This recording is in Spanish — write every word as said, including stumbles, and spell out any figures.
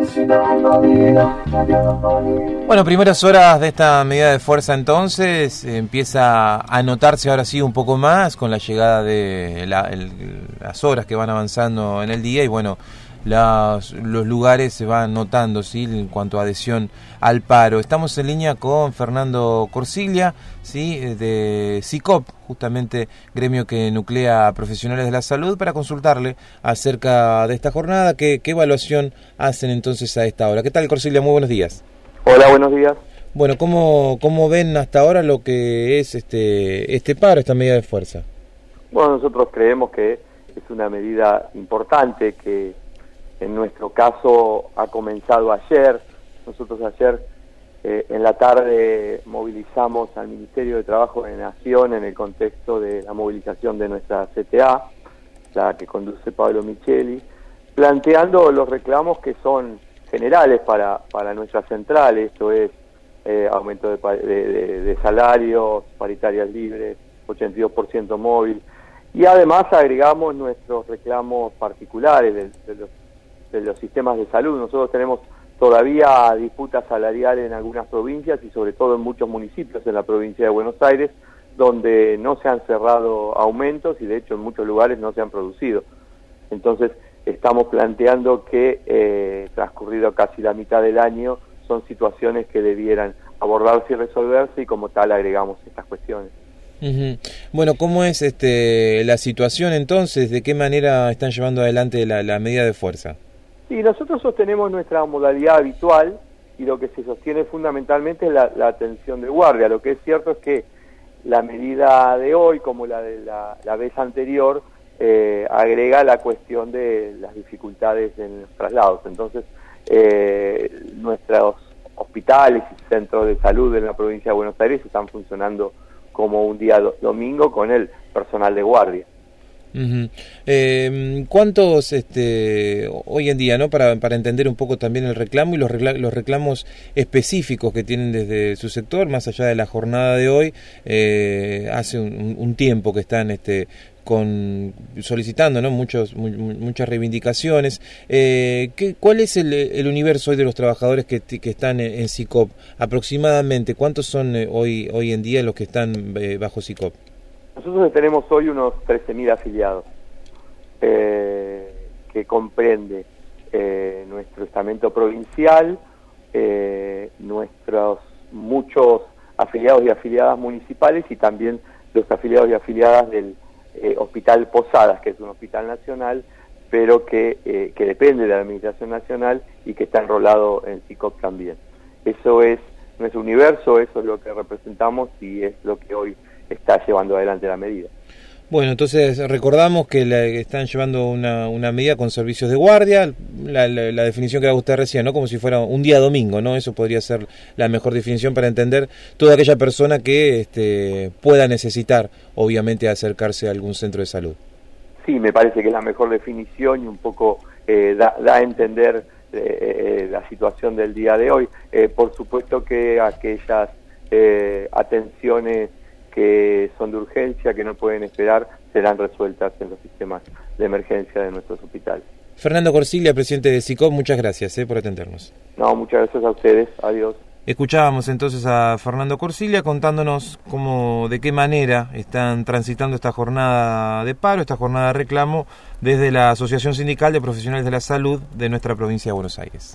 Bueno, primeras horas de esta medida de fuerza entonces, eh, empieza a notarse ahora sí un poco más con la llegada de la, el, las horas que van avanzando en el día y bueno, las, los lugares se van notando, ¿sí?, en cuanto a adhesión al paro. Estamos en línea con Fernando Corsiglia, ¿sí?, de SICOP, justamente gremio que nuclea a profesionales de la salud, para consultarle acerca de esta jornada. ¿Qué, qué evaluación hacen entonces a esta hora? ¿Qué tal, Corsiglia? Muy buenos días. Hola, buenos días. Bueno, ¿cómo, cómo ven hasta ahora lo que es este, este paro, esta medida de fuerza? Bueno, nosotros creemos que es una medida importante que en nuestro caso ha comenzado ayer. Nosotros ayer eh, en la tarde movilizamos al Ministerio de Trabajo de Nación en el contexto de la movilización de nuestra C T A, la que conduce Pablo Micheli, planteando los reclamos que son generales para, para nuestra central. Esto es eh, aumento de, de, de, de salarios, paritarias libres, ochenta y dos por ciento móvil, y además agregamos nuestros reclamos particulares de, de, los, de los sistemas de salud. Nosotros tenemos todavía disputas salariales en algunas provincias y sobre todo en muchos municipios en la provincia de Buenos Aires, donde no se han cerrado aumentos y de hecho en muchos lugares no se han producido. Entonces estamos planteando que eh, transcurrido casi la mitad del año son situaciones que debieran abordarse y resolverse, y como tal agregamos estas cuestiones. Uh-huh. Bueno, ¿cómo es este la situación entonces? ¿De qué manera están llevando adelante la, la medida de fuerza? Sí, nosotros sostenemos nuestra modalidad habitual y lo que se sostiene fundamentalmente es la, la atención de guardia. Lo que es cierto es que la medida de hoy, como la de la, la vez anterior, eh, agrega la cuestión de las dificultades en los traslados. Entonces, eh, nuestros hospitales y centros de salud en la provincia de Buenos Aires están funcionando como un día domingo con el personal de guardia. Uh-huh. Eh, ¿Cuántos este, hoy en día, no, para, para entender un poco también el reclamo y los, recla- los reclamos específicos que tienen desde su sector, más allá de la jornada de hoy? Eh, hace un, un tiempo que están este, con solicitando, ¿no?, muchos mu- muchas reivindicaciones. Eh, ¿qué, ¿Cuál es el, el universo hoy de los trabajadores que, que están en, en SICOP? Aproximadamente, ¿cuántos son eh, hoy hoy en día los que están eh, bajo SICOP? Nosotros tenemos hoy unos trece mil afiliados, eh, que comprende eh, nuestro estamento provincial, eh, nuestros muchos afiliados y afiliadas municipales y también los afiliados y afiliadas del eh, Hospital Posadas, que es un hospital nacional, pero que, eh, que depende de la Administración Nacional y que está enrolado en SICOP también. Eso es nuestro universo, eso es lo que representamos y es lo que hoy está llevando adelante la medida. Bueno, entonces recordamos que, la, que están llevando una, una medida con servicios de guardia, la, la, la definición que daba usted recién, ¿no?, como si fuera un día domingo, ¿no? Eso podría ser la mejor definición para entender toda aquella persona que este, pueda necesitar, obviamente, acercarse a algún centro de salud. Sí, me parece que es la mejor definición y un poco eh, da, da a entender eh, la situación del día de hoy. Eh, por supuesto que aquellas eh, atenciones que son de urgencia, que no pueden esperar, serán resueltas en los sistemas de emergencia de nuestros hospitales. Fernando Corsiglia, presidente de SICOP, muchas gracias eh, por atendernos. No, muchas gracias a ustedes. Adiós. Escuchábamos entonces a Fernando Corsiglia contándonos cómo, de qué manera están transitando esta jornada de paro, esta jornada de reclamo desde la Asociación Sindical de Profesionales de la Salud de nuestra provincia de Buenos Aires.